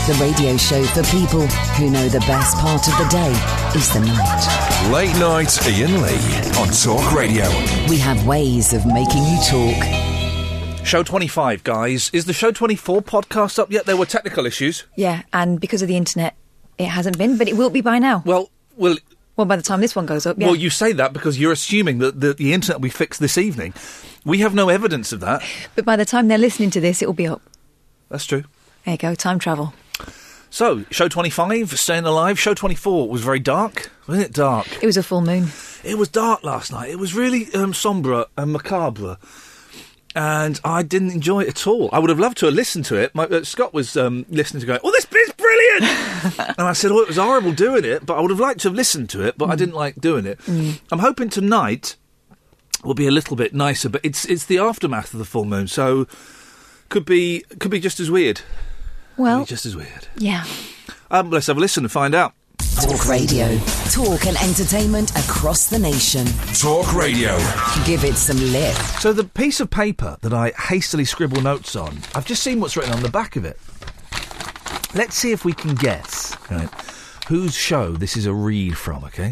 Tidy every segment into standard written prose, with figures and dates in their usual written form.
The radio show for people who know the best part of the day is the night. Late Night Ian Lee on Talk Radio. We have ways of making you talk. Show 25, guys. Is the Show 24 podcast up yet? There were technical issues. Yeah, and because of the internet, it hasn't been, but it will be by now. Well, by the time this one goes up, yeah. Well, you say that because you're assuming that the internet will be fixed this evening. We have no evidence of that. But by the time they're listening to this, it will be up. That's true. There you go, time travel. So, Show 25, Staying Alive. Show 24 was very dark. Wasn't it dark? It was a full moon. It was dark last night. It was really sombre and macabre. And I didn't enjoy it at all. I would have loved to have listened to it. Scott was listening to going, "Oh, this bit's brilliant!" And I said, "Oh, it was horrible doing it, but I would have liked to have listened to it, but I didn't like doing it." I'm hoping tonight will be a little bit nicer, but it's the aftermath of the full moon, so could be just as weird. Well, just as weird. Yeah. Let's have a listen and find out. Talk Radio. Talk and entertainment across the nation. Talk Radio. Give it some lip. So the piece of paper that I hastily scribble notes on, I've just seen what's written on the back of it. Let's see if we can guess, right, whose show this is a read from, okay?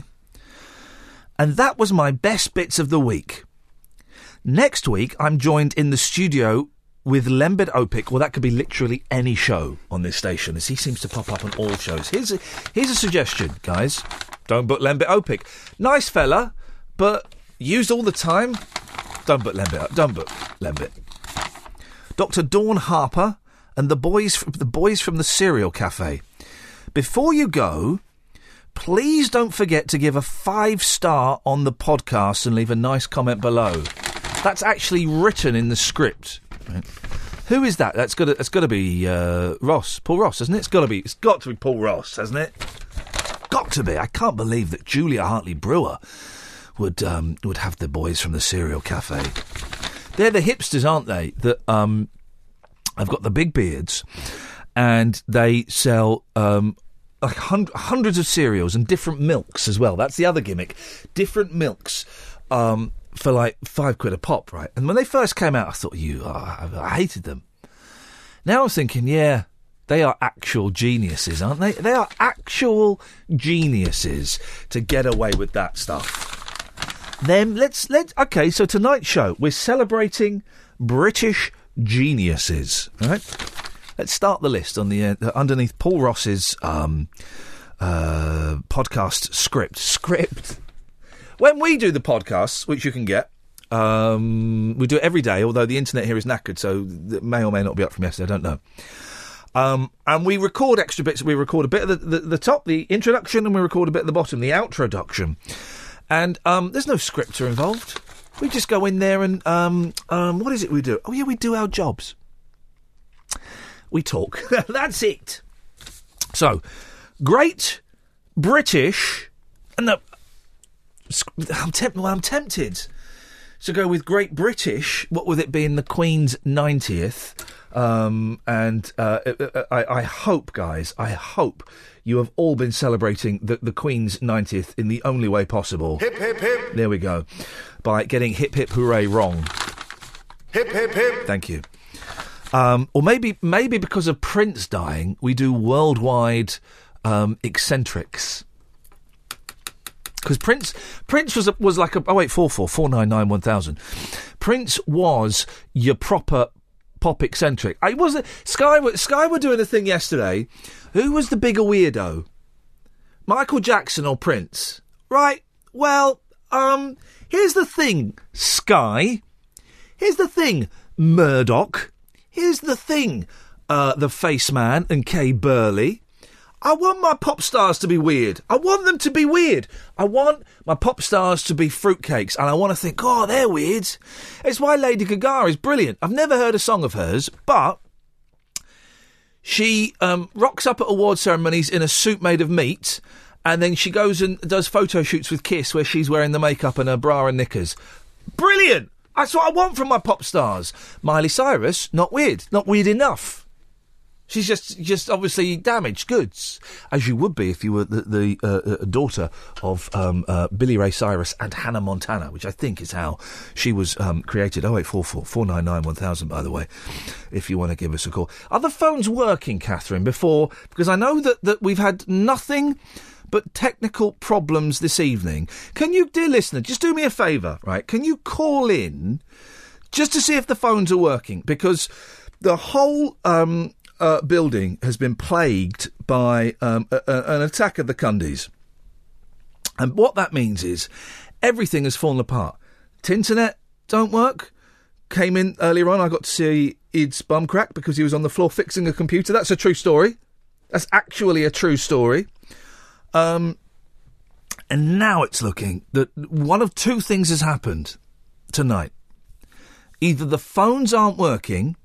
And that was my best bits of the week. Next week, I'm joined in the studio with Lembit Opik. Well, that could be literally any show on this station, as he seems to pop up on all shows. Here's a suggestion, guys. Don't book Lembit Opik. Nice fella, but used all the time. Don't book Lembit. Dr. Dawn Harper and the boys from the Cereal Cafe. Before you go, please don't forget to give a 5-star on the podcast and leave a nice comment below. That's actually written in the script. Right. Who is that? That's got to be Ross, Paul Ross, hasn't it? It's got to be Paul Ross, hasn't it? Got to be. I can't believe that Julia Hartley Brewer would have the boys from the Cereal Cafe. They're the hipsters, aren't they? That I've got the big beards, and they sell like hundreds of cereals and different milks as well. That's the other gimmick. Different milks. For like £5 a pop, right? And when they first came out, I thought, I hated them. Now I'm thinking, yeah, they are actual geniuses, aren't they? They are actual geniuses to get away with that stuff. Then okay, so tonight's show, we're celebrating British geniuses, right? Let's start the list on the underneath Paul Ross's podcast script. When we do the podcasts, which you can get, we do it every day, although the internet here is knackered, so it may or may not be up from yesterday, I don't know. And we record extra bits. We record a bit of the top, the introduction, and we record a bit at the bottom, the outroduction. And there's no scripter involved. We just go in there and, what is it we do? Oh, yeah, we do our jobs. We talk. That's it. So, Great British... No, I'm tempted to go with Great British, what with it being the Queen's 90th. I hope, guys, you have all been celebrating the Queen's 90th in the only way possible. Hip, hip, hip. There we go. By getting hip, hip, hooray wrong. Hip, hip, hip. Thank you. Or maybe because of Prince dying, we do worldwide eccentrics. Because Prince was like 0844 499 1000. Prince was your proper pop eccentric. I wasn't. Sky were doing a thing yesterday. Who was the bigger weirdo? Michael Jackson or Prince? Right. Well, here's the thing, Sky. Here's the thing, Murdoch. Here's the thing, the Face Man and Kay Burley. I want my pop stars to be weird. I want them to be weird. I want my pop stars to be fruitcakes, and I want to think, oh, they're weird. It's why Lady Gaga is brilliant. I've never heard a song of hers, but she rocks up at award ceremonies in a suit made of meat, and then she goes and does photo shoots with Kiss where she's wearing the makeup and her bra and knickers. Brilliant! That's what I want from my pop stars. Miley Cyrus, not weird. Not weird enough. She's just obviously damaged goods, as you would be if you were the daughter of Billy Ray Cyrus and Hannah Montana, which I think is how she was created. 0844 499 1000, by the way, if you want to give us a call. Are the phones working, Catherine, before? Because I know that we've had nothing but technical problems this evening. Can you, dear listener, just do me a favour, right? Can you call in just to see if the phones are working? Because the whole building has been plagued by an attack of the Cundies. And what that means is everything has fallen apart. Tinternet don't work. Came in earlier on, I got to see Id's bum crack because he was on the floor fixing a computer. That's a true story. That's actually a true story. And now it's looking that one of two things has happened tonight. Either the phones aren't working,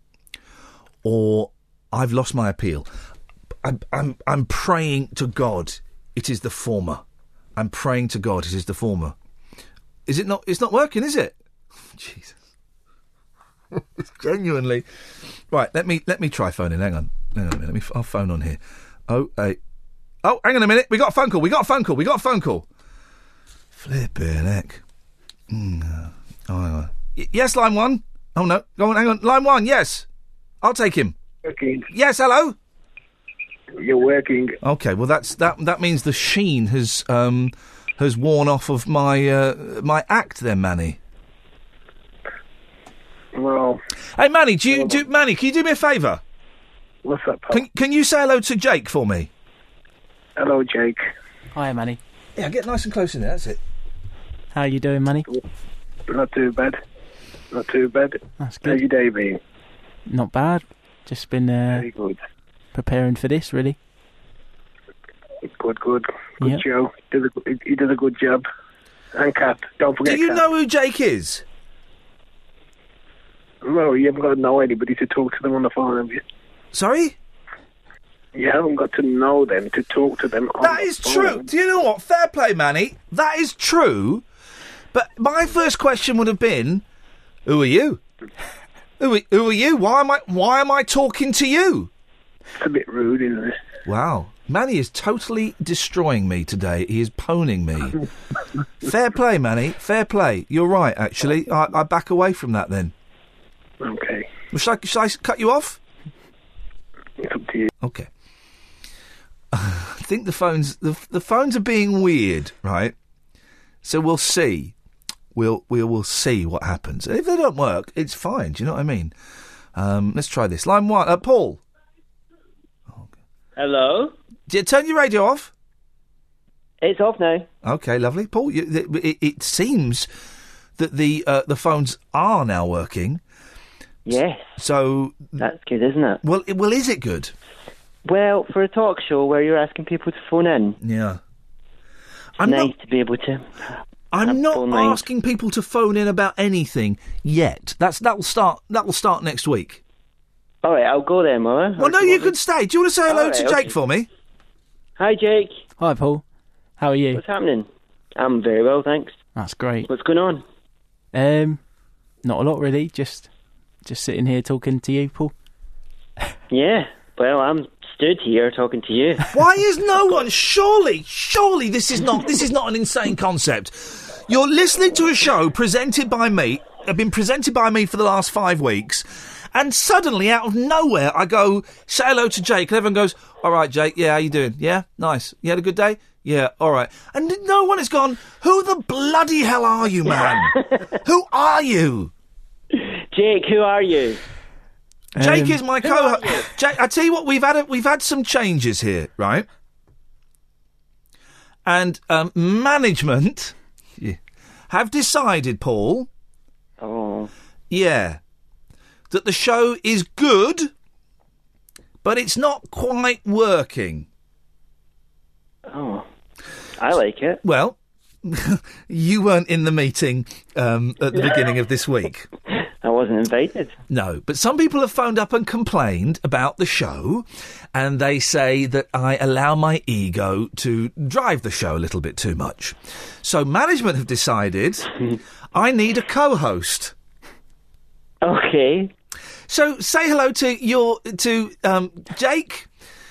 or I've lost my appeal. I'm praying to God it is the former. I'm praying to God it is the former. Is it not? It's not working, is it? Jesus. It's genuinely. Right, let me try phoning. Hang on a minute. I'll phone on here. Oh, hang on a minute. We got a phone call. Flippin' heck. Oh, hang on. Yes, line one. Oh, no. Go on, hang on. Line one, yes. I'll take him. Working. Yes, hello? You're working. OK, well, that means the sheen has worn off of my act then, Manny. Well... Hey, Manny, Manny, can you do me a favour? What's up, pal? Can you say hello to Jake for me? Hello, Jake. Hiya, Manny. Yeah, get nice and close in there, that's it. How you doing, Manny? Not too bad. Not too bad. That's good. How's your day been? Not bad. Just been very good. Preparing for this, really. Good. Good yep. show. He did a good job. And Kat, don't forget Do you Kat. know who Jake is? No, you haven't got to know anybody to talk to them on the phone, have you? Sorry? You haven't got to know them to talk to them on That the is phone. true. Do you know what? Fair play, Manny. That is true. But my first question would have been, who are you? Who are you? Why am I talking to you? It's a bit rude, isn't it? Wow. Manny is totally destroying me today. He is poning me. Fair play, Manny. Fair play. You're right, actually. I back away from that then. Okay. Well, shall I cut you off? It's up to you. Okay. I think the phones are being weird, right? So we'll see. We'll see what happens. If they don't work, it's fine. Do you know what I mean? Let's try this. Line one, Paul. Hello? Did you turn your radio off? It's off now. Okay, lovely. Paul, it seems that the phones are now working. Yes. So that's good, isn't it? Well, is it good? Well, for a talk show where you're asking people to phone in. Yeah. It's nice to be able to. I'm not asking people to phone in about anything yet. That'll start next week. All right, I'll go then, will I? Well, no, you can stay. Do you want to say hello to Jake for me? Hi, Jake. Hi, Paul. How are you? What's happening? I'm very well, thanks. That's great. What's going on? Not a lot, really. Just sitting here talking to you, Paul. Yeah. Well, I'm stood here talking to you. Why is no one? Surely, this is not an insane concept. You're listening to a show presented by me. Have been presented by me for the last 5 weeks. And suddenly, out of nowhere, I go, say hello to Jake, and everyone goes, all right, Jake, yeah, how you doing? Yeah? Nice. You had a good day? Yeah, all right. And no one has gone, who the bloody hell are you, man? Who are you? Jake, who are you? Jake is my co-host. Jake, I tell you what, we've had some changes here, right? And management have decided, Paul. Oh. Yeah. That the show is good, but it's not quite working. Oh, I like it. Well, you weren't in the meeting at the beginning of this week. I wasn't invited. No, but some people have phoned up and complained about the show, and they say that I allow my ego to drive the show a little bit too much. So management have decided I need a co-host. Okay. So say hello to Jake,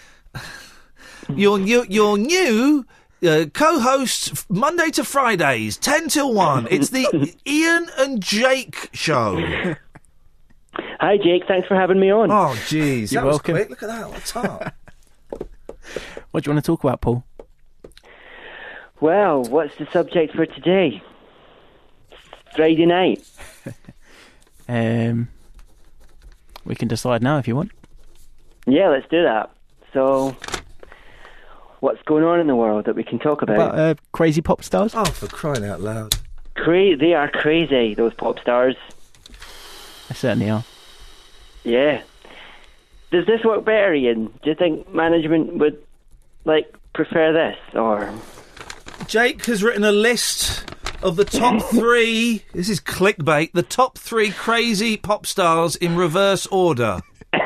your new co-host Monday to Fridays, 10 till 1. It's the Ian and Jake show. Hi, Jake. Thanks for having me on. Oh, jeez. You're welcome. Was quick. Look at that. What's up? What do you want to talk about, Paul? Well, what's the subject for today? Friday night. We can decide now if you want. Yeah, let's do that. So, what's going on in the world that we can talk about? Crazy pop stars? Oh, for crying out loud. They are crazy, those pop stars. They certainly are. Yeah. Does this work better, Ian? Do you think management would, prefer this, or...? Jake has written a list of the top 3... This is clickbait. The top 3 crazy pop stars in reverse order.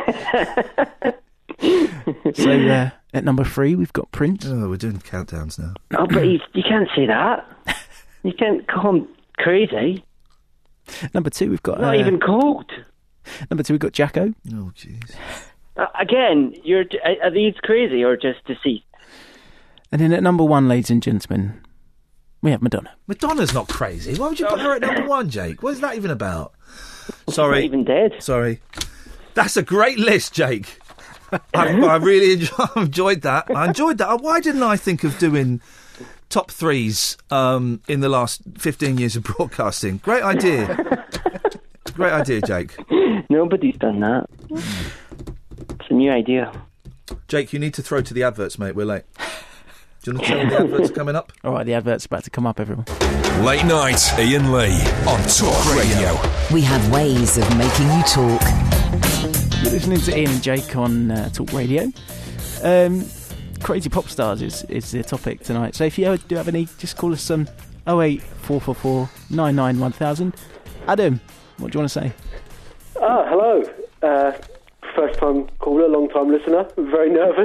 So, at number 3, we've got Prince. Oh, we're doing countdowns now. Oh, but you can't say that. You can't call him crazy. Number 2, we've got... Not even cold. Number 2, we've got Jacko. Oh, jeez. Again, are these crazy or just deceased? And then at number 1, ladies and gentlemen, we have Madonna. Madonna's not crazy. Why would you put her at number 1, Jake? What is that even about? Sorry. Not even dead. Sorry. That's a great list, Jake. I really enjoyed that. I enjoyed that. Why didn't I think of doing top 3s in the last 15 years of broadcasting? Great idea. Great idea, Jake. Nobody's done that. It's a new idea. Jake, you need to throw to the adverts, mate. We're late. Do you want to tell them the adverts are coming up? All right, the advert's about to come up, everyone. Late night, Ian Lee on Talk Radio. We have ways of making you talk. You're listening to Ian and Jake on Talk Radio. Crazy pop stars is the topic tonight. So if you do have any, just call us on 08444 99 1000. Adam, what do you want to say? Hello. First time caller, long time listener. I'm very nervous.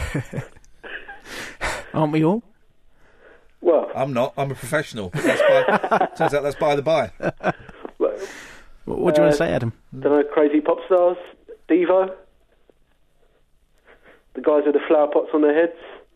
Aren't we all? Well, I'm not. I'm a professional. Turns out that's by the by. What do you want to say, Adam? Don't know, crazy pop stars. Devo. The guys with the flower pots on their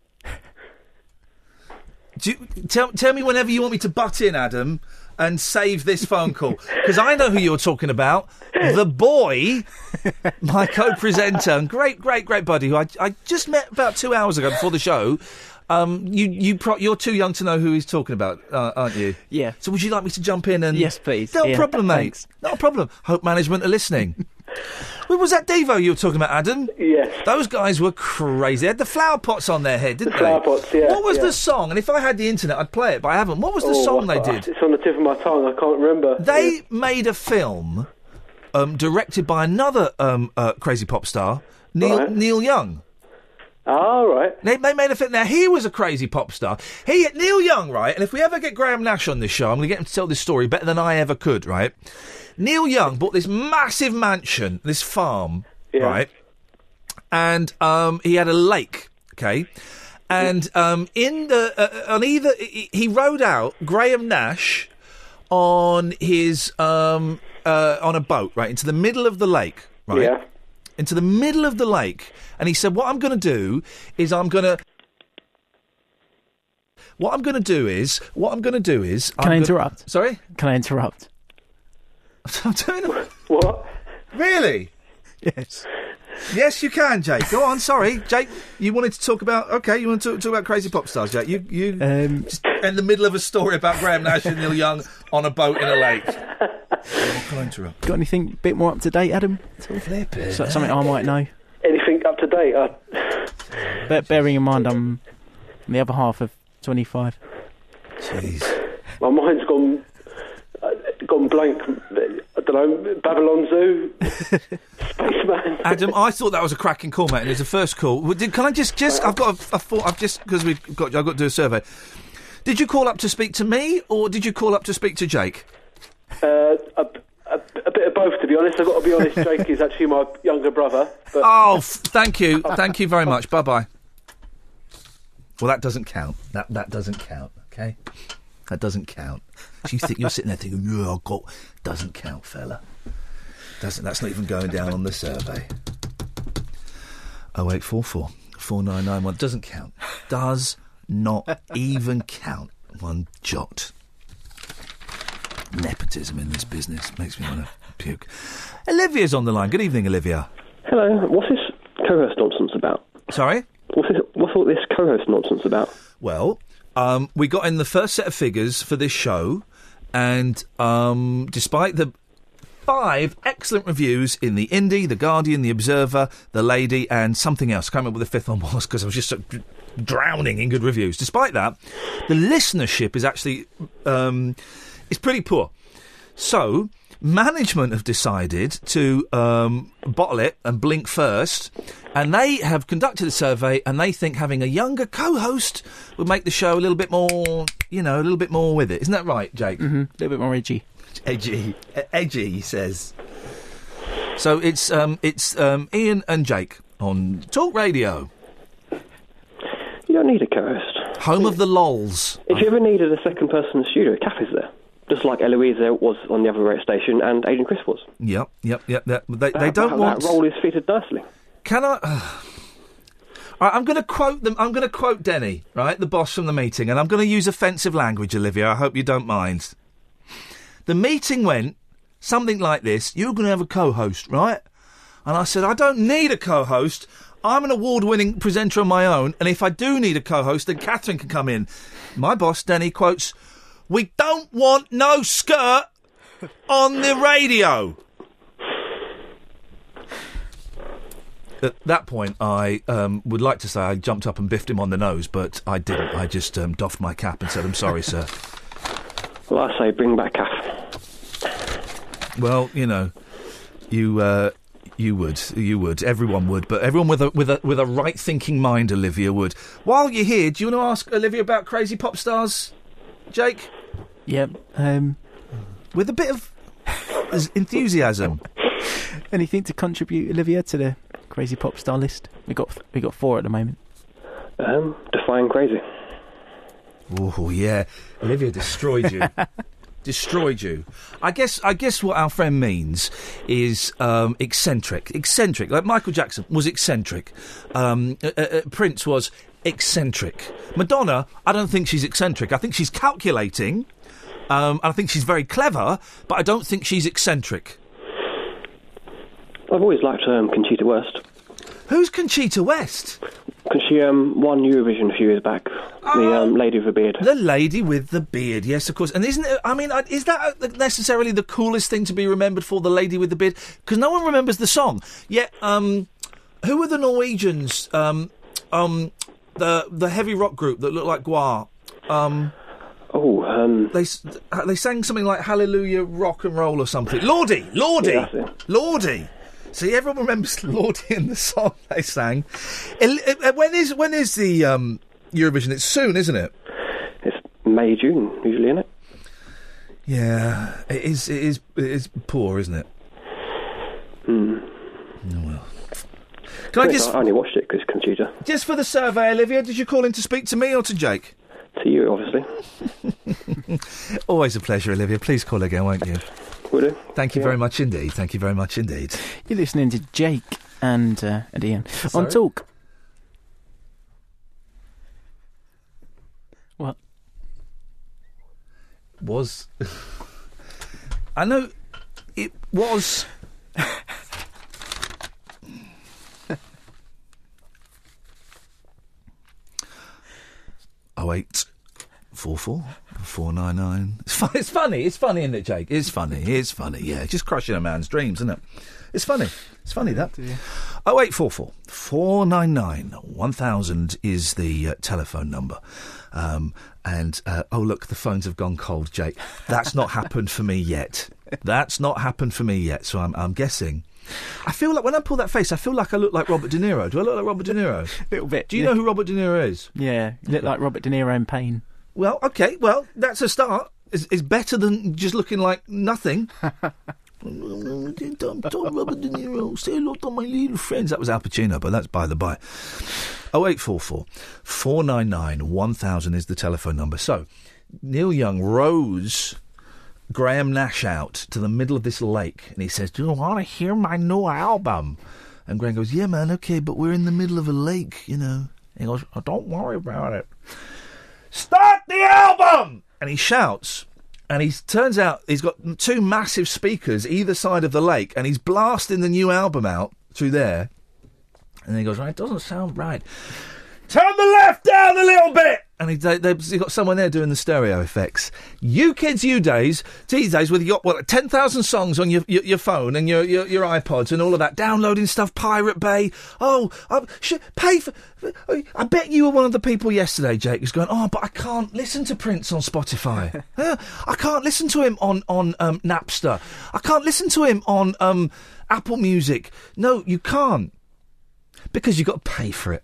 heads. Tell me whenever you want me to butt in, Adam, and save this phone call. Because I know who you're talking about. The boy, my co-presenter, and great buddy, who I just met about 2 hours ago before the show. You're too young to know who he's talking about, aren't you? Yeah. So would you like me to jump in and... Yes, please. No problem, mate. Thanks. Not a problem. Hope management are listening. Was that Devo you were talking about, Adam? Yes. Those guys were crazy. They had the flower pots on their head, didn't they? Flower pots, yeah. What was the song? And if I had the internet, I'd play it, but I haven't. What was the song they did? It's on the tip of my tongue. I can't remember. They made a film directed by another crazy pop star, Neil Young. Oh, right. They made a film. Now, he was a crazy pop star. Neil Young, right? And if we ever get Graham Nash on this show, I'm going to get him to tell this story better than I ever could, right? Neil Young bought this massive mansion, this farm, right? And he had a lake, okay? And he rode out Graham Nash on his on a boat, right, into the middle of the lake, right? Yeah. Into the middle of the lake, and he said, "What I'm going to do is Can I interrupt? Sorry? Can I interrupt? I'm doing it. What? Really? Yes. Yes, you can, Jake. Go on. Sorry, Jake. You wanted to talk about... Okay, you want to talk about crazy pop stars, Jake. You just in the middle of a story about Graham Nash and Neil Young on a boat in a lake. Can I interrupt? Got anything a bit more up to date, Adam? Flip it. Something I might know. Anything up to date? Bearing in mind I'm the other half of 25. Jeez. My mind's gone blank. I don't know. Babylon Zoo, Spaceman. Adam, I thought that was a cracking call, mate. And it's the first call. Can I just? I've got a thought. I've got to do a survey. Did you call up to speak to me, or did you call up to speak to Jake? A bit of both, to be honest. I've got to be honest. Jake is actually my younger brother. But... Oh, thank you very much. Bye bye. Well, that doesn't count. That doesn't count. Okay, that doesn't count. So you're sitting there thinking, doesn't count, fella. That's not even going down on the survey. 0844 4991 doesn't count. Does not even count one jot. Nepotism in this business makes me want to puke. Olivia's on the line. Good evening, Olivia. Hello. What's this co-host nonsense about? Sorry? What's all this co-host nonsense about? Well, we got in the first set of figures for this show, and despite the 5 excellent reviews in the Indie, the Guardian, the Observer, the Lady, and something else. I can't remember what the 5th one was because I was just drowning in good reviews. Despite that, the listenership is actually it's pretty poor. So management have decided to bottle it and blink first, and they have conducted a survey, and they think having a younger co-host would make the show a little bit more, a little bit more with it. Isn't that right, Jake? Mm-hmm. A little bit more edgy. Edgy, he says. So it's Ian and Jake on Talk Radio. You don't need a co-host. Home of the lols. If you ever needed a second person in the studio, Kath is there. Just like Eloisa was on the other radio station and Aidan Chris was. Yep. They don't want... That role is fitted nicely. Can I... All right, I'm going to quote them. I'm going to quote Denny, right, the boss from the meeting, and I'm going to use offensive language, Olivia. I hope you don't mind. The meeting went something like this. You're going to have a co-host, right? And I said, I don't need a co-host. I'm an award-winning presenter on my own, and if I do need a co-host, then Catherine can come in. My boss, Denny, quotes, "We don't want no skirt on the radio." At that point, I would like to say I jumped up and biffed him on the nose, but I didn't. I just doffed my cap and said, "I'm sorry, sir." Well, I say bring back Kath. Well, you would. Everyone would, but everyone with a right-thinking mind, Olivia, would. While you're here, do you want to ask Olivia about Crazy Pop Stars, Jake? Yep. With a bit of enthusiasm. Anything to contribute, Olivia, to the Crazy Pop Star list? We got 4 at the moment. Define crazy. Oh yeah, Olivia destroyed you. Destroyed you. I guess what our friend means is eccentric. Eccentric, like Michael Jackson was eccentric. Prince was eccentric. Madonna, I don't think she's eccentric. I think she's calculating. I think she's very clever, but I don't think she's eccentric. I've always liked Conchita Wurst. Who's Conchita West? Because she won Eurovision a few years back. The lady with the beard. The lady with the beard, yes, of course. And isn't it, is that necessarily the coolest thing to be remembered for, the lady with the beard? Because no one remembers the song. Yet, who were the Norwegians? The heavy rock group that looked like Gwar. They sang something like Hallelujah Rock and Roll or something. Lordi! Yeah, Lordi! See, everyone remembers Lordi and the song they sang. When is the Eurovision? It's soon, isn't it? It's May, June, usually, isn't it? Yeah, it is poor, isn't it? Oh, well. Can I just... I only watched it because Conchita. Just for the survey, Olivia, did you call in to speak to me or to Jake? To you, obviously. Always a pleasure, Olivia. Please call again, won't you? Will do. Thank you very much indeed. Thank you very much indeed. You're listening to Jake and Ian on Talk. What? I know it was... 0844 499. It's funny, isn't it, Jake? It's funny, yeah. Just crushing a man's dreams, isn't it? It's funny, that. 0844 499 1000 is the telephone number. Look, the phones have gone cold, Jake. That's not happened for me yet. So I'm guessing. I feel like when I pull that face, I feel like I look like Robert De Niro. Do I look like Robert De Niro? A little bit. Do you know who Robert De Niro is? Yeah, you look like Robert De Niro in Pain. Well, okay, that's a start. It's better than just looking like nothing. Robert De Niro, say hello to my little friends. That was Al Pacino, but that's by the by. 0844 499 1000 is the telephone number. So, Neil Young rose Graham Nash out to the middle of this lake, and he says, "Do you want to hear my new album?" And Graham goes, "Yeah, man, okay, but we're in the middle of a lake, you know." And he goes, "Oh, don't worry about it. Start the album!" And he shouts, and he turns out he's got two massive speakers either side of the lake, and he's blasting the new album out through there. And then he goes, "Right, it doesn't sound right. Turn the left down a little bit!" And he's got someone there doing the stereo effects. You kids, these days, with you got 10,000 songs on your phone and your iPods and all of that, downloading stuff, Pirate Bay. Oh, pay for. I bet you were one of the people yesterday, Jake, who's going, "Oh, but I can't listen to Prince on Spotify. I can't listen to him on Napster. I can't listen to him on Apple Music." No, you can't. Because you've got to pay for it.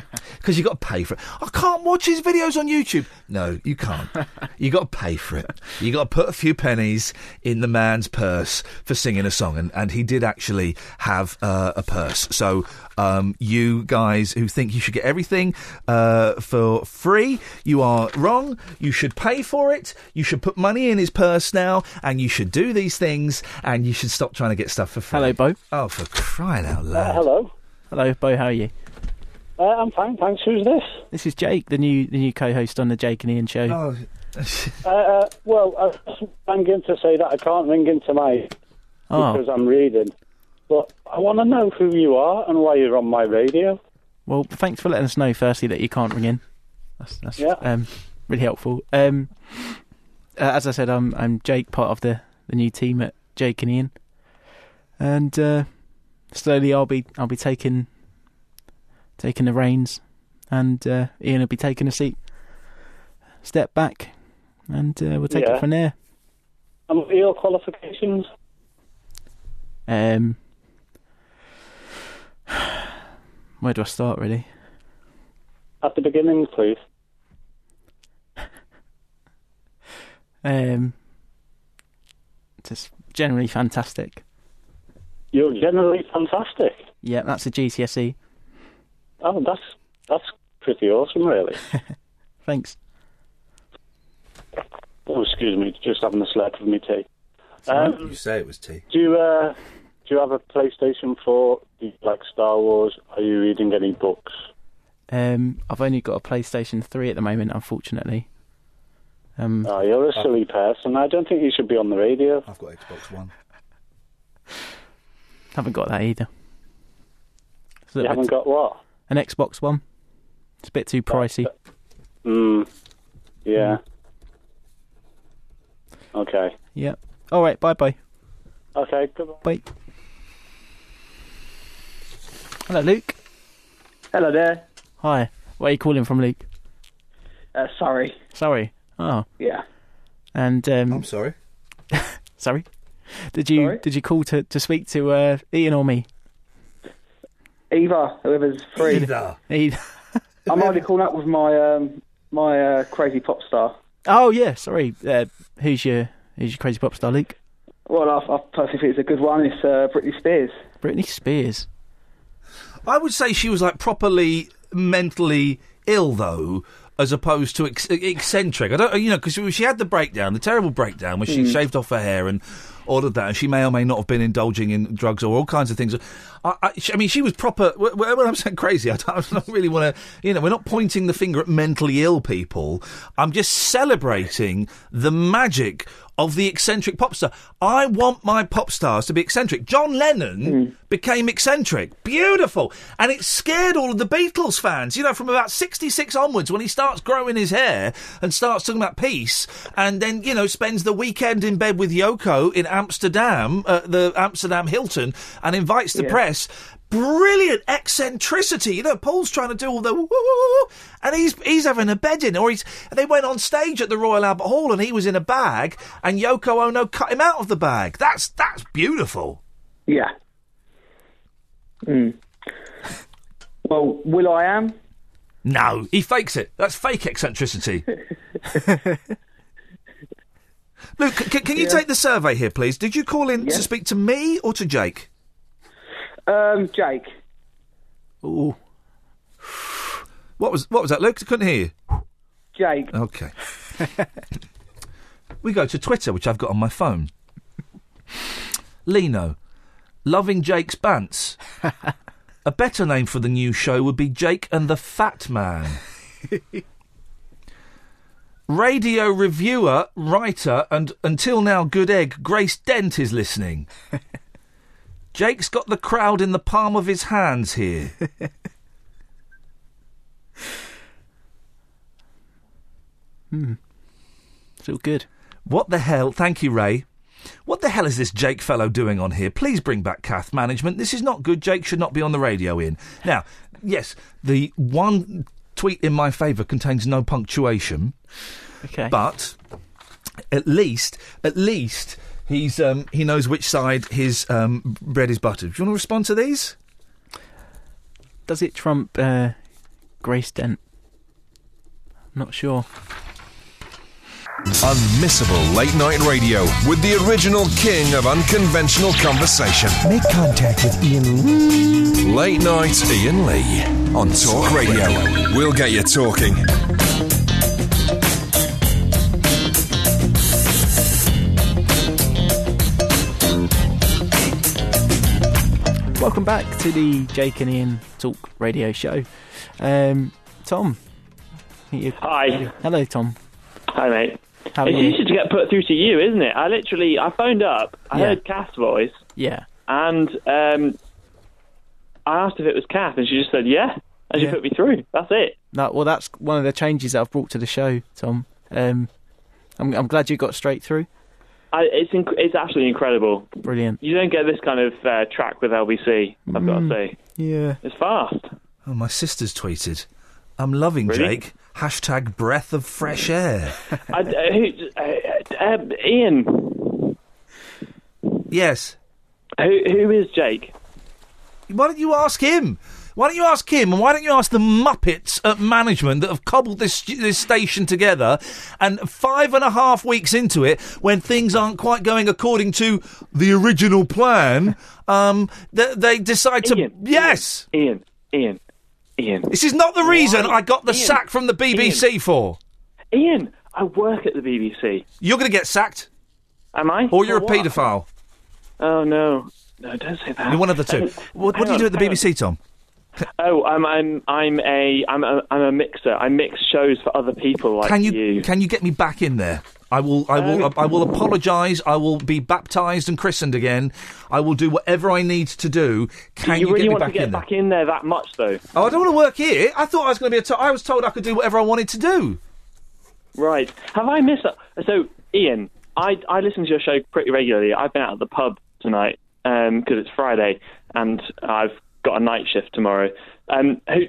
I can't watch his videos on YouTube. No, you can't. You've got to pay for it. You've got to put a few pennies in the man's purse for singing a song. And he did actually have a purse. So you guys who think you should get everything for free, you are wrong. You should pay for it. You should put money in his purse now. And you should do these things. And you should stop trying to get stuff for free. Hello, Bo. Oh, for crying out loud. Hello. Hello, Bo, how are you? I'm fine, thanks. Who's this? This is Jake, the new co-host on the Jake and Ian show. Oh. Well, I was ringing to say that I can't ring into my because I'm reading. But I want to know who you are and why you're on my radio. Well, thanks for letting us know, firstly, that you can't ring in. That's really helpful. As I said, I'm Jake, part of the new team at Jake and Ian. And slowly I'll be taking the reins, and Ian will be taking a step back, and we'll take it from there. And what are your qualifications? Where do I start, really? At the beginning, please. Just generally fantastic. You're generally fantastic. Yeah, that's a GCSE. Oh, that's pretty awesome, really. Thanks. Oh, excuse me, just having a slurp of my tea. You say it was tea. Do you have a PlayStation 4? Do you like Star Wars? Are you reading any books? I've only got a PlayStation 3 at the moment, unfortunately. You're a silly person. I don't think you should be on the radio. I've got Xbox One. Haven't got that either. You haven't got what? An Xbox One. It's a bit too pricey. Yeah. Okay. Yeah. All right. Bye. Okay. Goodbye. Bye. Hello, Luke. Hello there. Hi. Where are you calling from, Luke? Sorry. Sorry. Oh. Yeah. And I'm sorry. Sorry. Did you call to speak to Ian or me? Either, whoever's free. Either. I'm only calling up with my crazy pop star. Oh yeah, sorry. Who's your crazy pop star, Luke? Well, I personally think it's a good one. It's Britney Spears. Britney Spears. I would say she was like properly mentally ill, though, as opposed to eccentric. I don't, because she had the terrible breakdown, where she shaved off her hair and all of that, and she may or may not have been indulging in drugs or all kinds of things. I mean, she was proper. When I'm saying crazy, I don't really want to. We're not pointing the finger at mentally ill people. I'm just celebrating the magic of the eccentric pop star. I want my pop stars to be eccentric. John Lennon became eccentric. Beautiful. And it scared all of the Beatles fans, from about 66 onwards, when he starts growing his hair and starts talking about peace, and then, spends the weekend in bed with Yoko in Amsterdam, the Amsterdam Hilton, and invites the press. Brilliant eccentricity. Paul's trying to do all the woo, and he's having a bed in, or they went on stage at the Royal Albert Hall and he was in a bag and Yoko Ono cut him out of the bag. That's beautiful. Yeah. Well, will.i.am? No, he fakes it. That's fake eccentricity. Luke, can you take the survey here, please? Did you call in to speak to me or to Jake? Jake. Ooh. What was that, Luke? I couldn't hear you. Jake. Okay. We go to Twitter, which I've got on my phone. Lino, loving Jake's bants. A better name for the new show would be Jake and the Fat Man. Radio reviewer, writer, and until now good egg, Grace Dent is listening. Jake's got the crowd in the palm of his hands here. It's all good. What the hell? Thank you, Ray. What the hell is this Jake fellow doing on here? Please bring back Kath management. This is not good. Jake should not be on the radio, Ian. Now, yes, the one tweet in my favour contains no punctuation. Okay. But at least he's he knows which side his bread is buttered. Do you want to respond to these? Does it trump Grace Dent? Not sure. Unmissable late night radio with the original king of unconventional conversation. Make contact with Ian. Late night Ian Lee on Talk Radio. We'll get you talking. Welcome back to the Jake and Ian Talk Radio show. Tom. Hi. Hello, Tom. Hi, mate. How are it's you? easy to get put through to you, isn't it? I phoned up, I heard Kath's voice, and I asked if it was Kath, and she just said, yeah, and she put me through. That's it. No, well, that's one of the changes that I've brought to the show, Tom. I'm glad you got straight through. It's absolutely incredible. Brilliant. You don't get this kind of track with LBC, I've got to say. Yeah. It's fast. Oh, my sister's tweeted. I'm loving Jake. Hashtag breath of fresh air. Ian. Yes. Who is Jake? Why don't you ask him? Why don't you ask him, and why don't you ask the Muppets at management that have cobbled this station together, and 5.5 weeks into it, when things aren't quite going according to the original plan, they decide to... Yes! Ian. This is not the reason I got the sack from the BBC for. Ian, I work at the BBC. You're going to get sacked. Am I? Or you're a paedophile. Oh, no. No, don't say that. You're one of the two. What do you do at the BBC, Tom? Oh, I'm a mixer. I mix shows for other people like you. Can you get me back in there? I will apologise. I will be baptised and christened again. I will do whatever I need to do. Can you really get me want back to get in there? back in there that much, though? Oh, I don't want to work here. I thought I was going to be I was told I could do whatever I wanted to do. Right. Have I missed that? So, Ian, I listen to your show pretty regularly. I've been out at the pub tonight because it's Friday and I've got a night shift tomorrow. Are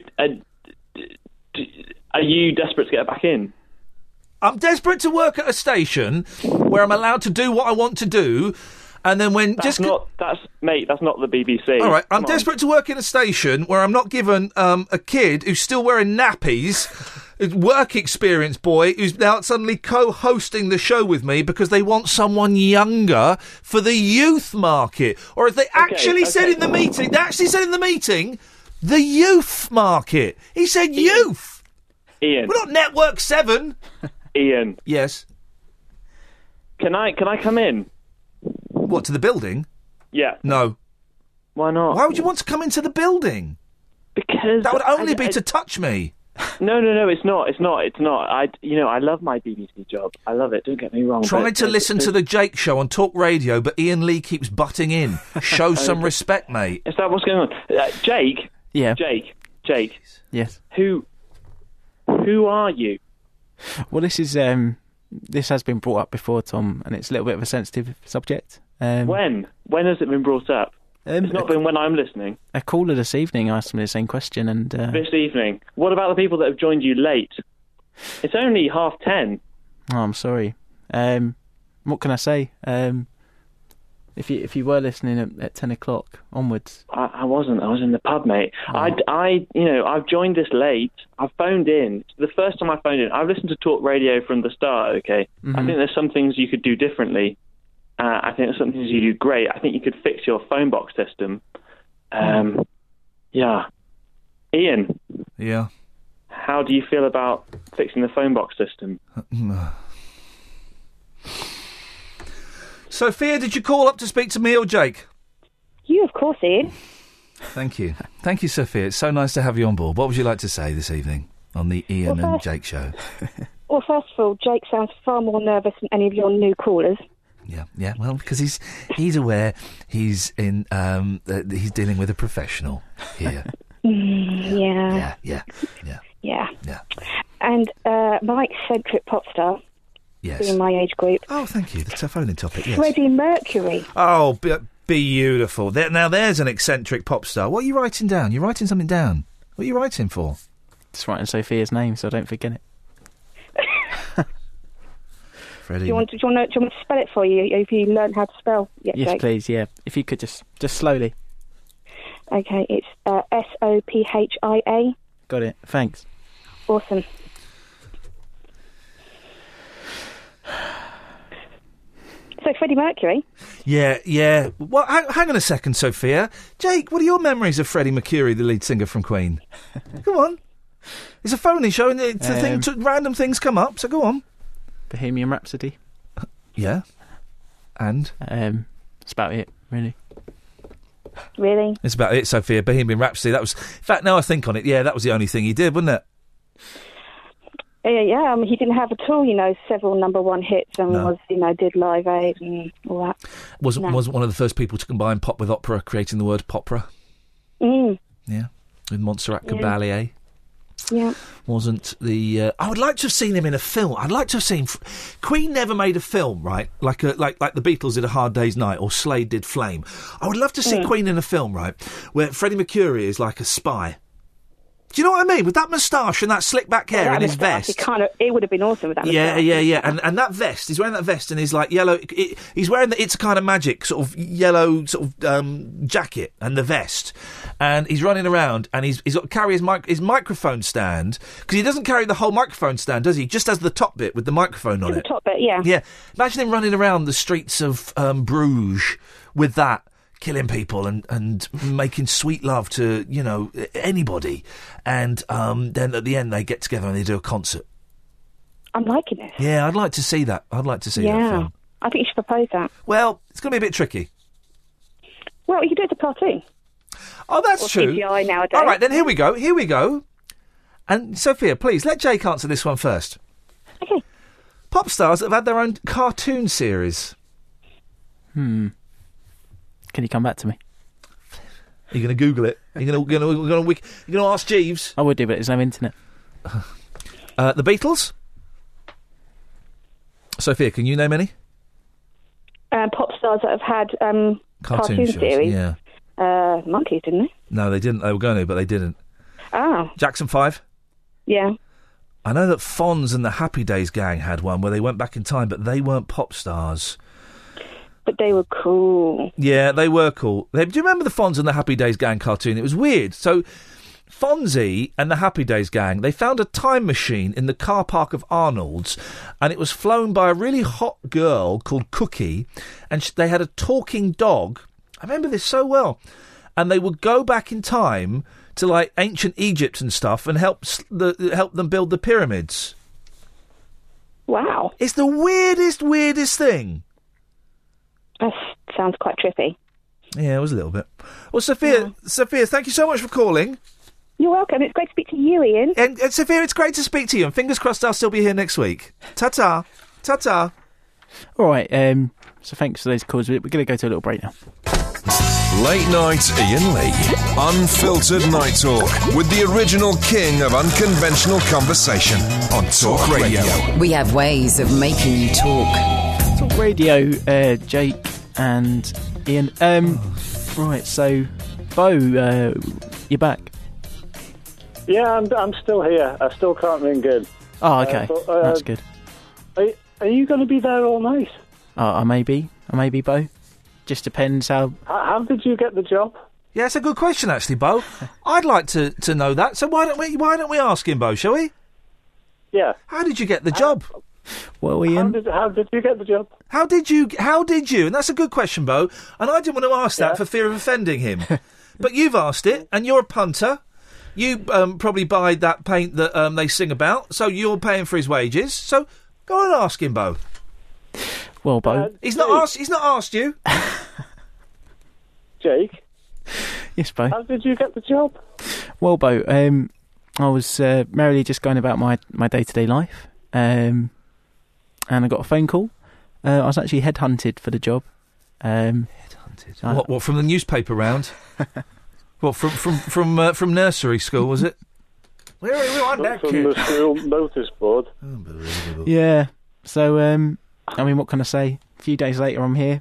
you desperate to get back in? I'm desperate to work at a station where I'm allowed to do what I want to do, and then when that's not the BBC. All right, I'm desperate to work in a station where I'm not given a kid who's still wearing nappies, work experience boy who's now suddenly co-hosting the show with me because they want someone younger for the youth market, or as they actually said in the meeting, the youth market. He said youth. Ian, we're not Network 7. Ian. Yes. Can I come in? What, to the building? Yeah. No. Why not? Why would you want to come into the building? Because that would only be to touch me. No, it's not. I love my BBC job. I love it. Don't get me wrong. Try to listen to the Jake Show on Talk Radio, but Ian Lee keeps butting in. Show some respect, mate. Is that what's going on? Jake? Yeah. Jake? Yes. Who are you? Well, this has been brought up before, Tom, and it's a little bit of a sensitive subject. When has it been brought up? It's not been when I'm listening. A caller this evening asked me the same question, and this evening. What about the people that have joined you late? It's only 10:30. Oh, I'm sorry. What can I say? If you were listening at 10 o'clock onwards, I wasn't. I was in the pub, mate. Oh. I've joined this late. I've phoned in. It's the first time I phoned in. I've listened to Talk Radio from the start. Okay, I think there's some things you could do differently. I think there's some things you do great. I think you could fix your phone box system. Yeah, Ian. Yeah. How do you feel about fixing the phone box system? Sophia, did you call up to speak to me or Jake? You, of course, Ian. Thank you. Thank you, Sophia. It's so nice to have you on board. What would you like to say this evening on the Ian and Jake show? Well, first of all, Jake sounds far more nervous than any of your new callers. Yeah. Well, because he's aware he's in he's dealing with a professional here. Yeah. And my eccentric pop star. Yes. In my age group. Oh, thank you. That's a phone-in topic. Yes. Freddie Mercury. Oh, beautiful. Now there's an eccentric pop star. What are you writing down? You're writing something down. What are you writing for? Just writing Sophia's name so I don't forget it. Freddie. Do you want to spell it for you? Have you learned how to spell yet, Yes, Jake? please. Yeah. If you could just slowly. Okay, it's Sophia. Got it. Thanks. Awesome. So Freddie Mercury? Yeah. Well, hang on a second, Sophia. Jake, what are your memories of Freddie Mercury, the lead singer from Queen? Go on. It's a phone-in show, and it's a thing. Random things come up, so go on. Bohemian Rhapsody. Yeah. And? That's about it, really. Really? It's about it, Sophia. Bohemian Rhapsody. That was... In fact, now I think on it, that was the only thing he did, wasn't it? Yeah, he didn't have at all, several number one hits and did Live Aid and all that. Wasn't one of the first people to combine pop with opera, creating the word popera. Yeah, with Montserrat Caballé. Yeah. Wasn't the... I would like to have seen him in a film. I'd like to have seen... Queen never made a film, right? Like the Beatles did A Hard Day's Night or Slade did Flame. I would love to see Queen in a film, right, where Freddie Mercury is like a spy. Do you know what I mean? With that moustache and that slick back hair and his vest. It would have been awesome with that moustache. Yeah. And that vest, he's wearing that vest and he's like yellow. He's wearing the It's a Kind of Magic sort of yellow sort of jacket and the vest. And he's running around and he's got to carry his microphone stand, because he doesn't carry the whole microphone stand, does he? Just has the top bit with the microphone on it. The top bit, yeah. Yeah. Imagine him running around the streets of Bruges with that, killing people and making sweet love to, anybody. And then at the end they get together and they do a concert. I'm liking this. Yeah, I'd like to see that. I'd like to see that film. I think you should propose that. Well, it's going to be a bit tricky. Well, you could do it as a cartoon. Oh, that's or true. CGI nowadays. All right, then here we go. And Sophia, please, let Jake answer this one first. Okay. Pop stars that have had their own cartoon series. Can you come back to me? Are you going to Google it? Are you going to ask Jeeves? I would do, but there's no internet. The Beatles? Sophia, can you name any? Pop stars that have had cartoon shows, series. Yeah. Monkeys, didn't they? No, they didn't. They were going to, but they didn't. Oh. Jackson 5? Yeah. I know that Fonz and the Happy Days gang had one where they went back in time, but they weren't pop stars. But they were cool. Yeah, they were cool. Do you remember the Fonz and the Happy Days gang cartoon? It was weird. So, Fonzie and the Happy Days gang, they found a time machine in the car park of Arnold's, and it was flown by a really hot girl called Cookie, and they had a talking dog. I remember this so well. And they would go back in time to, like, ancient Egypt and stuff and help them build the pyramids. Wow. It's the weirdest thing. That sounds quite trippy. Yeah, it was a little bit. Well, Sophia, thank you so much for calling. You're welcome. It's great to speak to you, Ian. And Sophia, it's great to speak to you. And fingers crossed I'll still be here next week. Ta-ta. Ta-ta. All right, so thanks for those calls. We're going to go to a little break now. Late Night Ian Lee. Unfiltered night talk with the original king of unconventional conversation on Talk Radio. We have ways of making you talk. Talk Radio, Jake and Ian. Right, so, Bo, you're back. Yeah, I'm still here. I still can't ring in. Oh, okay. That's good. Are you going to be there all night? I may be, Bo. Just depends how... How did you get the job? Yeah, it's a good question, actually, Bo. I'd like to know that. So why don't we ask him, Bo, shall we? Yeah. How did you get the job? Well, Ian... How did you get the job? How did you? And that's a good question, Bo. And I didn't want to ask that for fear of offending him. But you've asked it, and you're a punter. You probably buy that paint that they sing about, so you're paying for his wages. So go and ask him, Bo. Well, Bo. He's not asked you. Jake? Yes, Bo. How did you get the job? Well, Bo, I was merrily just going about my day-to-day life, and I got a phone call. I was actually headhunted for the job. Headhunted? What, from the newspaper round? What, from nursery school, was it? We want that From kid. the school notice board. Unbelievable. Yeah. So, I mean, what can I say? A few days later, I'm here.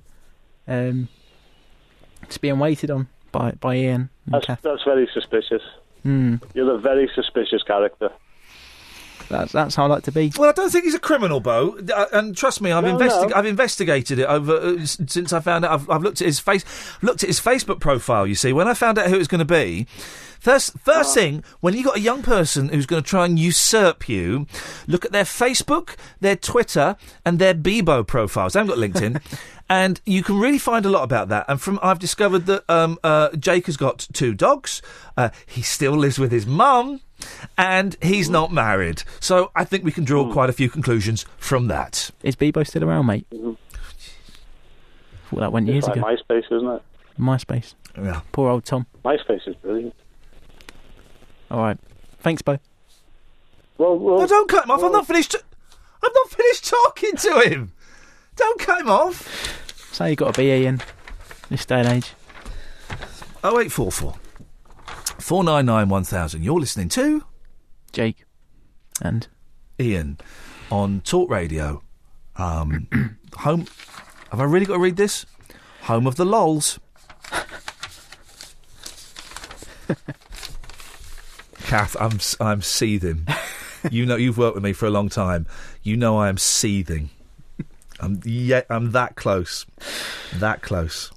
It's being waited on by Ian. That's very suspicious. You're a very suspicious character. That's how I like to be. Well, I don't think he's a criminal, Bo. And trust me, I've investigated it over since I found out. I've looked at his Facebook profile. You see, when I found out who it was going to be, first thing, when you got a young person who's going to try and usurp you, look at their Facebook, their Twitter, and their Bebo profiles. They haven't got LinkedIn. And you can really find a lot about that. And I've discovered that Jake has got 2 dogs. He still lives with his mum. And he's not married. So I think we can draw quite a few conclusions from that. Is Bebo still around, mate? Thought that went years ago. MySpace, isn't it? MySpace. Yeah. Poor old Tom. MySpace is brilliant. All right. Thanks, Bo. Well, no, don't cut him off. I've not finished talking to him. Don't cut him off. So you got to be Ian this day and age. 0844 499 1000. You're listening to Jake and Ian on Talk Radio. Home. Have I really got to read this? Home of the lols. Kath, I'm seething. You know, you've worked with me for a long time. You know I am seething. I'm that close. That close.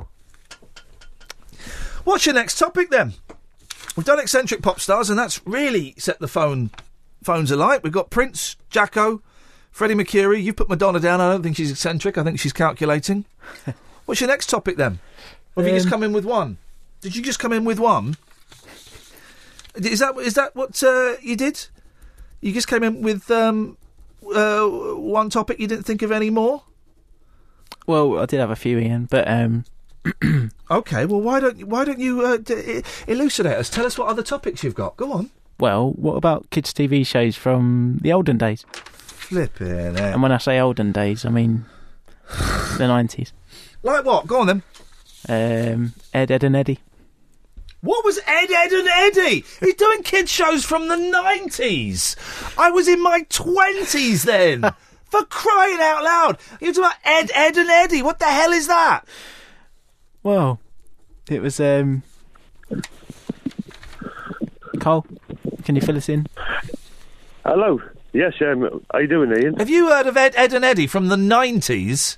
What's your next topic then? We've done eccentric pop stars, and that's really set the phones alight. We've got Prince, Jacko, Freddie Mercury. You've put Madonna down. I don't think she's eccentric. I think she's calculating. What's your next topic then? Or have you just come in with one? Did you just come in with one? Is that what you did? You just came in with one topic. You didn't think of any more? Well, I did have a few, Ian, but okay. Well, why don't you elucidate us? Tell us what other topics you've got. Go on. Well, what about kids' TV shows from the olden days? Flipping it. And when I say olden days, I mean the 90s. Like what? Go on then. Ed, Edd and Eddy. What was Ed, Edd and Eddy? He's doing kids shows from the 90s. I was in my 20s then. For crying out loud. You're talking about Ed, Edd and Eddy. What the hell is that? Well, it was, Carl, can you fill us in? Hello. Yes, how you doing, Ian? Have you heard of Ed, Edd and Eddy from the 90s?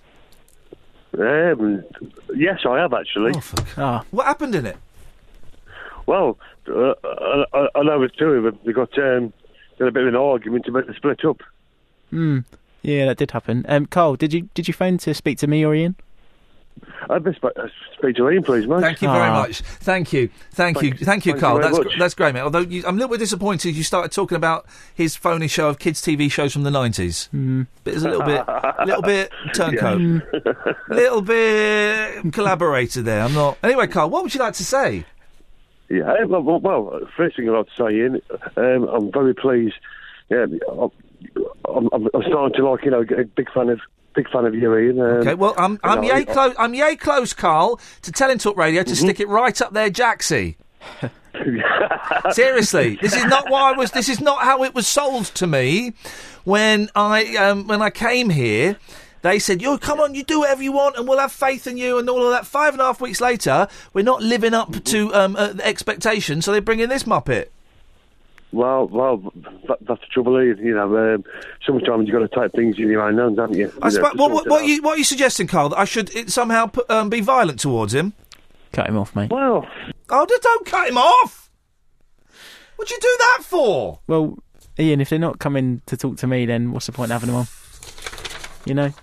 Yes, I have, actually. Oh, fuck. What happened in it? Well, I know it's two of them. They got a bit of an argument about the split up. Yeah, that did happen. Carl, did you phone to speak to me or Ian? I'd best speak to Ian, please, mate. Thank you very much. Thank you, Carl. That's great, mate. Although I'm a little bit disappointed you started talking about his phony show of kids' TV shows from the 90s. But it's a little bit turncoat, little bit collaborator there. I'm not. Anyway, Carl, what would you like to say? Yeah, well, first thing I'd like to say, Ian, I'm very pleased. Yeah, I'm starting to get a big fan of you, Ian. Okay, well, I'm yay close, Carl, to telling Talk Radio to stick it right up there, Jaxie. Seriously, this is not how it was sold to me when I came here. They said, "Yo, come on, you do whatever you want, and we'll have faith in you," and all of that. 5.5 weeks later, we're not living up to the expectations, so they bring in this muppet. Well, that's the trouble, Ian. Sometimes you've got to take things in your own hands, haven't you? What are you suggesting, Carl? That I should somehow be violent towards him? Cut him off, mate. Well... Oh, don't cut him off! What'd you do that for? Well, Ian, if they're not coming to talk to me, then what's the point of having them on? You know?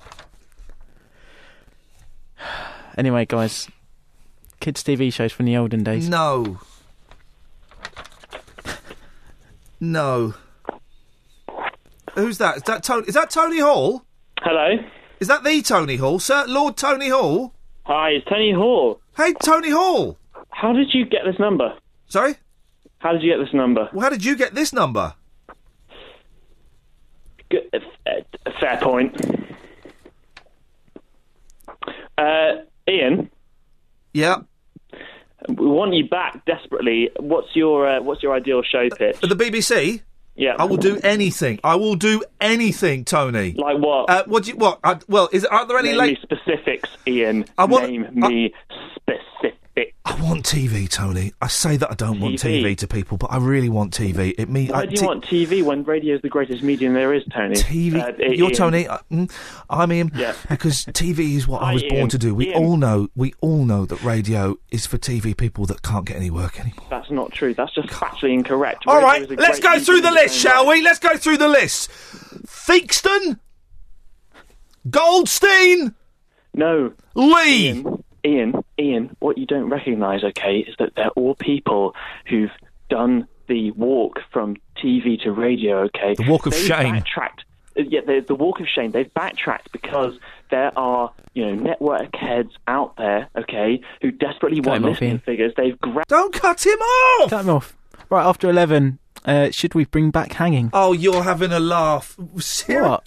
Anyway, guys, kids' TV shows from the olden days. No. Who's that? Is that Tony Hall? Hello. Is that the Tony Hall? Sir, Lord Tony Hall? Hi, it's Tony Hall. Hey, Tony Hall! How did you get this number? Sorry? How did you get this number? Well, how did you get this number? Fair point. Ian? Yeah? We want you back desperately. What's your ideal show pitch? At the BBC? Yeah. I will do anything. I will do anything, Tony. Like what? What? Are there any Name me specifics, Ian. Name me specifics. I want TV, Tony. I say that I don't want TV to people, but I really want TV. Why do you want TV when radio is the greatest medium there is, Tony? TV. You're Ian. Tony. I'm Ian. Yeah. Because TV is what I was born to do. We all know that radio is for TV people that can't get any work anymore. That's not true. That's just factually incorrect. All right, let's go through the list, shall we? Let's go through the list. Theakston, Goldstein. No. Lee. Ian, what you don't recognise, okay, is that they're all people who've done the walk from TV to radio, okay? The walk of shame. Backtracked. The walk of shame. They've backtracked because there are, network heads out there, okay, who desperately want listening figures. They've Don't cut him off! Cut him off. Right, after 11, should we bring back hanging? Oh, you're having a laugh. What?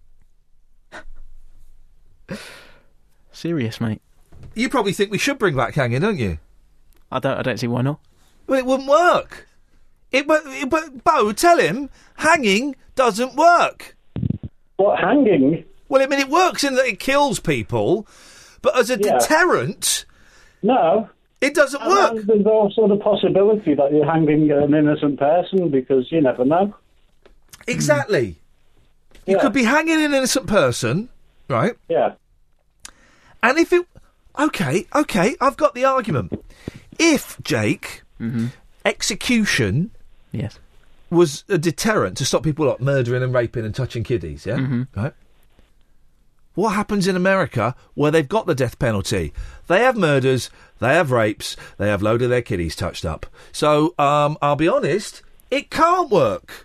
Serious, mate. You probably think we should bring back hanging, don't you? I don't see why not. Well, it wouldn't work. But Bo, tell him hanging doesn't work. What, hanging? Well, I mean, it works in that it kills people, but as a deterrent, no, it doesn't work. There's also the possibility that you're hanging an innocent person because you never know. Exactly. You could be hanging an innocent person, right? Yeah. And if it... Okay, I've got the argument. If, Jake, execution was a deterrent to stop people like murdering and raping and touching kiddies, right? What happens in America where they've got the death penalty? They have murders, they have rapes, they have load of their kiddies touched up. So, I'll be honest, it can't work.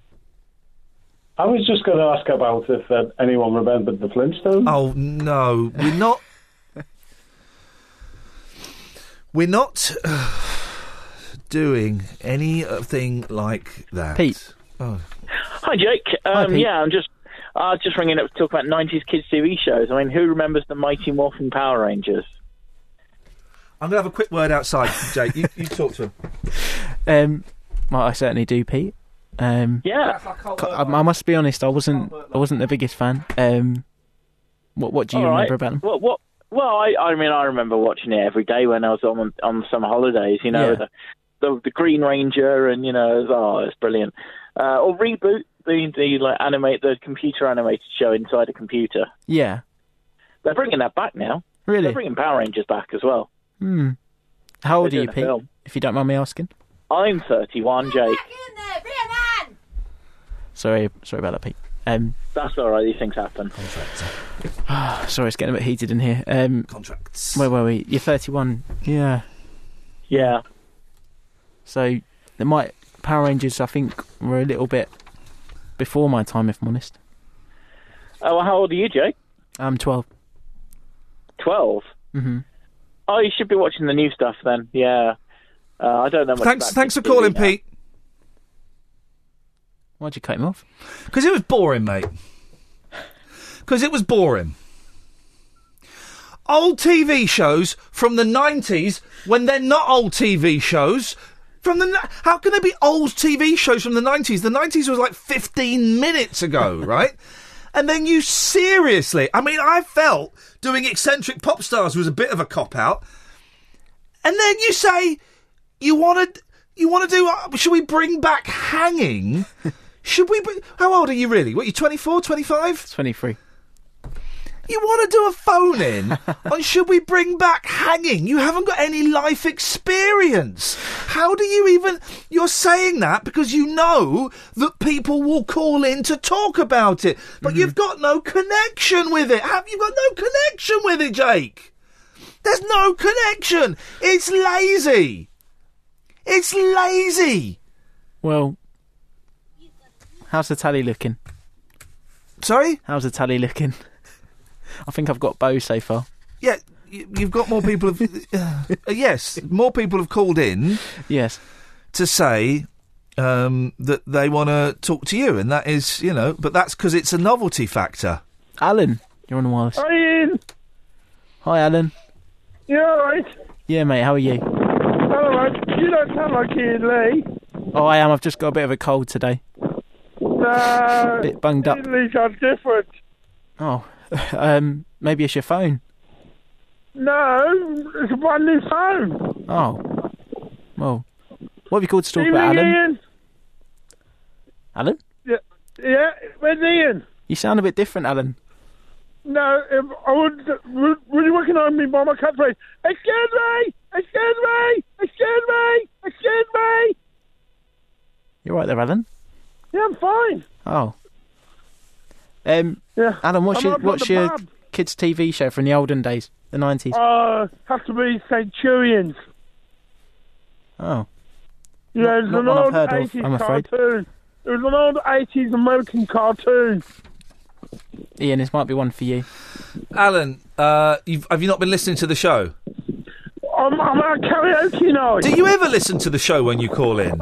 I was just going to ask about if anyone remembered the Flintstones. Oh, no, we're not... We're not doing anything like that. Pete. Oh. Hi, Jake. Hi, Pete. Yeah, I'm just ringing up to talk about 90s kids TV shows. I mean, who remembers the Mighty Morphin Power Rangers? I'm going to have a quick word outside, Jake. You talk to him. Well, I certainly do, Pete. Yeah. I must be honest, I wasn't the biggest fan. What do you remember about them? Well, I remember watching it every day when I was on summer holidays. The Green Ranger, and it's brilliant. Or Reboot, the computer animated show inside a computer. Yeah, they're bringing that back now. Really, they're bringing Power Rangers back as well. How old are you, Pete? If you don't mind me asking. I'm 31, Jake. Sorry about that, Pete. That's all right. These things happen. Sorry, it's getting a bit heated in here. Contracts. Wait. You're 31. Yeah. Yeah. So Power Rangers, I think, were a little bit before my time, if I'm honest. Oh, well, how old are you, Jake? I'm 12. 12? Mm-hmm. Oh, you should be watching the new stuff then. Yeah. I don't know much. Thanks for calling, Pete. Why'd you cut him off? Because it was boring, mate. Because it was boring. Old TV shows from the 90s when they're not old TV shows. How can there be old TV shows from the 90s? The 90s was like 15 minutes ago, right? And then you seriously... I mean, I felt doing Eccentric Pop Stars was a bit of a cop-out. And then you say, you want to do... should we bring back hanging... Should we... How old are you really? What, you 24, 25? 23. You want to do a phone-in on should we bring back hanging? You haven't got any life experience. How do you even... You're saying that because you know that people will call in to talk about it. But you've got no connection with it. You've got no connection with it, Jake. There's no connection. It's lazy. It's lazy. Well... How's the tally looking? Sorry? How's the tally looking? I think I've got Bo so far. Yeah, you've got more people yes, more people have called in. Yes. To say that they want to talk to you, and that is, but that's because it's a novelty factor. Alan, you're on the wireless. Hi, Ian. Hi, Alan. You alright? Yeah, mate, how are you? Alright. You don't sound like Ian Lee. Oh, I am. I've just got a bit of a cold today. No. Bit bunged up. Ian Lee sounds different. Oh, maybe it's your phone. No, it's a brand new phone. Oh. Well, what have you called to talk Evening, about, Alan? Ian. Alan? Yeah, where's Ian? You sound a bit different, Alan. No, I would you recognise me by my catchphrase? Excuse me! Excuse me! Excuse me! Excuse me! You're right there, Alan? Yeah, I'm fine. Oh. Alan, what's your kids' TV show from the olden days, the 90s? Has to be Centurions. Oh. Yeah, it was an old 80s cartoon. It was an old 80s American cartoon. Ian, this might be one for you. Alan, have you not been listening to the show? I'm at karaoke night. Do you ever listen to the show when you call in?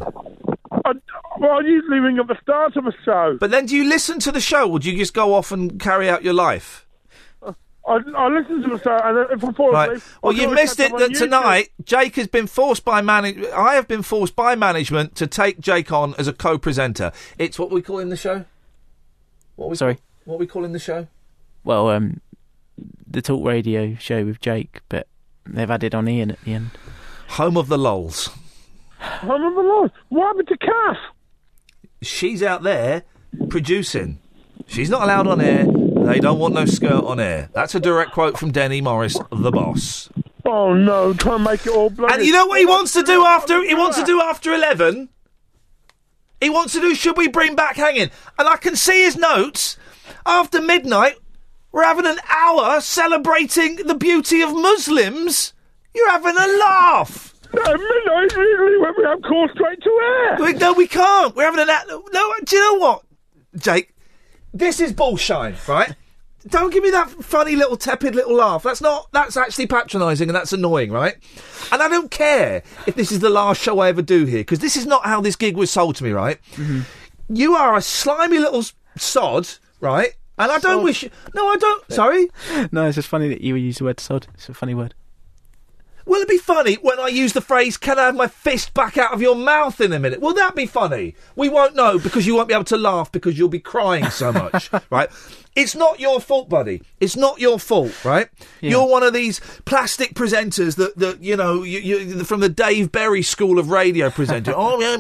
I usually ring at the start of a show. But then do you listen to the show, or do you just go off and carry out your life? I listen to the show, and if I fall asleep... Well, you've missed it that tonight, Jake has been forced by I have been forced by management to take Jake on as a co-presenter. It's what we call in the show? Sorry? What we call in the show? Well, the Talk Radio show with Jake, but they've added on Ian at the end. Home of the Lols. Home of the Lols? What happened to Kath? She's out there producing. She's not allowed on air. They don't want no skirt on air. That's a direct quote from Denny Morris, the boss. Oh no! Try and make it all bloody. And you know what he wants to do after? He wants to do after 11. He wants to do. Should we bring back hanging? And I can see his notes. After midnight, we're having an hour celebrating the beauty of Muslims. You're having a laugh. No, midnight really when we have call straight to air. No, we can't. We're having an hour. No, do you know what, Jake? This is bullshine, right? Don't give me that funny little tepid little laugh. That's actually patronising and that's annoying, right? And I don't care if this is the last show I ever do here, because this is not how this gig was sold to me, right? Mm-hmm. You are a slimy little sod, right? And I don't wish... No, I don't... Sorry? No, it's just funny that you use the word sod. It's a funny word. Will it be funny when I use the phrase, can I have my fist back out of your mouth in a minute? Will that be funny? We won't know because you won't be able to laugh because you'll be crying so much, right? It's not your fault, buddy. It's not your fault, right? Yeah. You're one of these plastic presenters that you know, you from the Dave Berry School of Radio presenter.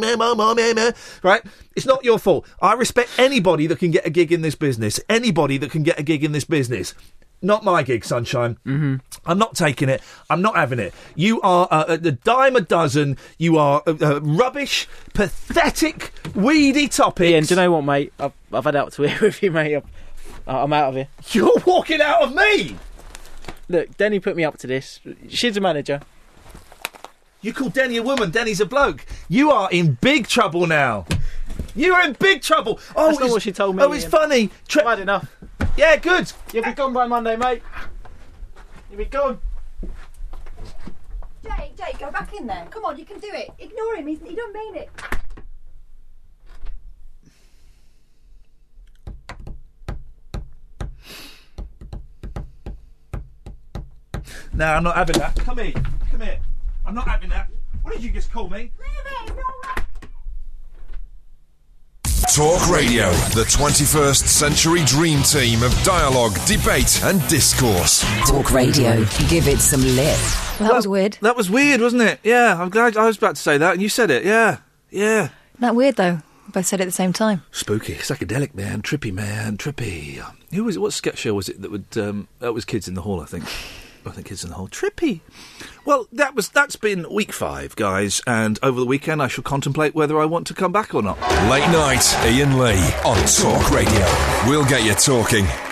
Right? It's not your fault. I respect anybody that can get a gig in this business. Anybody that can get a gig in this business. Not my gig, sunshine. Mm-hmm. I'm not taking it. I'm not having it. You are a dime a dozen. You are rubbish, pathetic, weedy topics. Ian, do you know what, mate? I've had out to here with you, mate. I'm out of here. You're walking out of me! Look, Denny put me up to this. She's a manager. You call Denny a woman, Denny's a bloke. You are in big trouble now. You are in big trouble. Oh, that's not what she told me. Oh, it's funny. I've had enough. Yeah, good. You'll be gone by Monday, mate. You'll be gone. Jake, go back in there. Come on, you can do it. Ignore him. He don't mean it. No, I'm not having that. Come here. I'm not having that. What did you just call me? Leave it. It's all right. Talk Radio, the 21st century dream team of dialogue, debate and discourse. Talk Radio, give it some lip. Well, that was weird. That was weird, wasn't it? Yeah, I'm glad I was about to say that and you said it. Yeah. Isn't that weird, though? We both said it at the same time. Spooky, psychedelic, man, trippy. Who was it? What sketch show was it that would... that was Kids in the Hall, I think. Kids in the Hall. Trippy. Well, that's been week 5, guys, and over the weekend I shall contemplate whether I want to come back or not. Late night, Ian Lee on Talk Radio. We'll get you talking.